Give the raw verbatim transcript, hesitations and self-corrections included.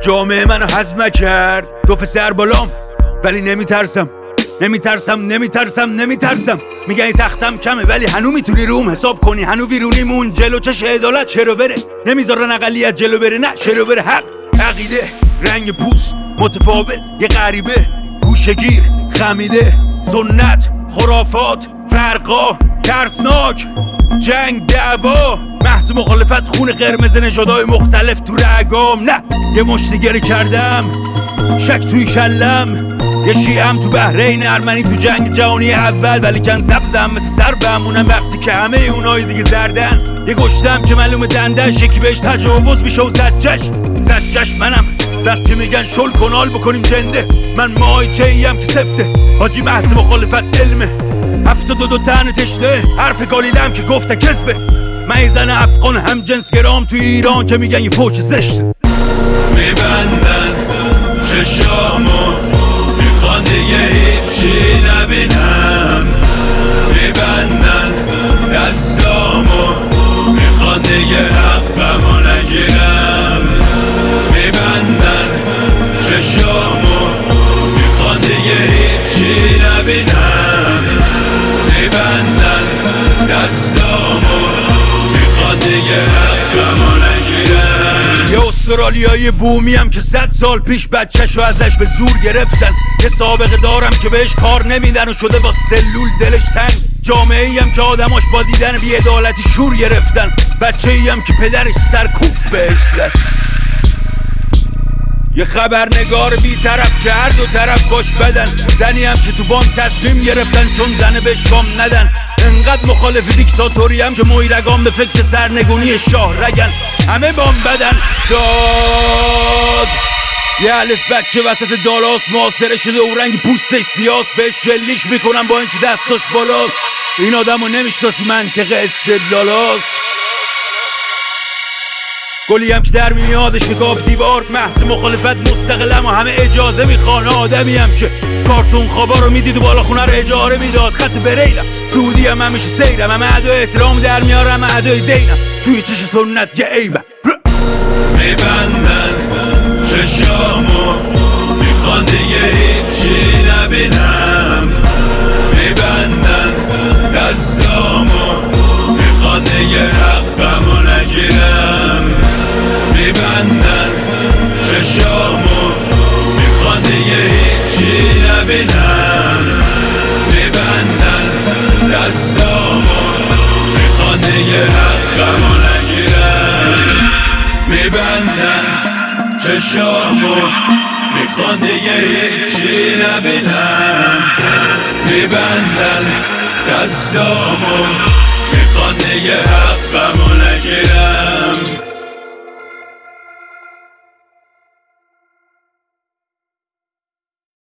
جامعه منو هضم نکرد. دو سر بالام ولی نمیترسم نمیترسم نمیترسم نمیترسم. میگن این تختم کمه ولی هنو میتونی روم حساب کنی. هنو ویرونیمون جلو چش عدالت چرا بره. نمیذارن اقلیت جلو بره، نه چرا بره. حق، عقیده، رنگ پوست متفاوت، یه غریبه، گوشگیر، خمیده، سنت، خرافات، فرقا، ترسناک، جنگ، دعوا، محض مخالفت، خون قرمز نژادهای مختلف تو رگام. نه یه مشتگری کردم، شک توی کلم، یه شیعم تو بحرین، ارمنی تو جنگ جهانی اول، ولی کن سبزم مثل سر بمونم وقتی که همه اونای دیگه زردن. یه گشتم که معلومه دندش، یکی بهش تجاوز میشه و زجش زجش منم. وقتی میگن شل کنال بکنیم جنده، من مای چهیم که سفته حاجی محض مخالفت علمه. هفتاد و دو تن تشنه، حرف گالیلم که گفته کذبه. من زن افغان هم جنس گرام تو ایران که میگن یه فوش زشته. میبندن چشامو، میخوان دیگه هیچی نبینم. میبندن دستامو، میخوان دیگه حقمو نگیرم. میبندن چشامو، میخوان دیگه هیچی نبینم. میبندن دستامو، میخوان دیگه حقمو نگیرم. یه استرالیایی بومیم که صد سال پیش بچه‌شو ازش به زور گرفتن. یه سابقه دارم که بهش کار نمیدن و شده با سلول دلش تنگ. جامعه‌ای هم که آدماش با دیدن بی‌عدالتی شور گرفتن. بچه‌ای هم که پدرش سرکوف بهش زد. یه خبرنگار بی‌طرف که هر دو طرف باش بدن. زنی هم که تو بانک تصمیم گرفتن چون زنه به شام ندن. انقدر مخالف دیکتاتوری هم که مویرگان به فکر سرنگونی شاه رگن. همه بام بدن داد. یه الف بچه وسط دالاس محاصره شده و رنگ پوستش سیاس. بهش شلیش میکنن با اینکه دستاش بالاست. این آدمو نمیشناسی، منطق استدلالاست. گلی هم که در میادش نگاه دیوار، محض مخالفت مستقلم و همه اجازه میخوان. آدمی هم که کارتون خوابا رو میدید و بالا خونه رو اجاره میداد. خط بریلم سعودی هم همیشه سیرم، همه ادای احترام در میارم، همه ادای دینم توی چش سنت یه عیبم. میبندن چشامو، میخوان دیگه هیچی نبینم. میبندن دستامو، میخوان دیگه حقمو نگیرم. میبندن چشامو، میخوان دیگه هیچی نبینم. میبندن دستامو، میخوان دیگه حقمو نگیرم. میبندن چشامو، میخوان دیگه هیچی نبینم. میبندن دستامو، میخوان دیگه حقمو